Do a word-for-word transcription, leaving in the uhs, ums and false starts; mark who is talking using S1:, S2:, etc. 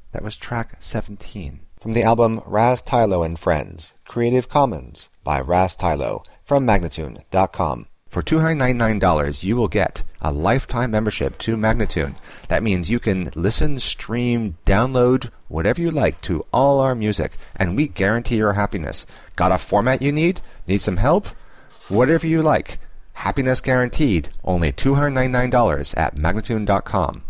S1: That was track seventeen.
S2: From the album Raz Tylo and Friends, Creative Commons by Raz Tylo, from Magnatune dot com.
S1: For two hundred ninety-nine dollars, you will get a lifetime membership to Magnatune. That means you can listen, stream, download, whatever you like to all our music, and we guarantee your happiness. Got a format you need? Need some help? Whatever you like. Happiness guaranteed. Only two hundred ninety-nine dollars at Magnatune dot com.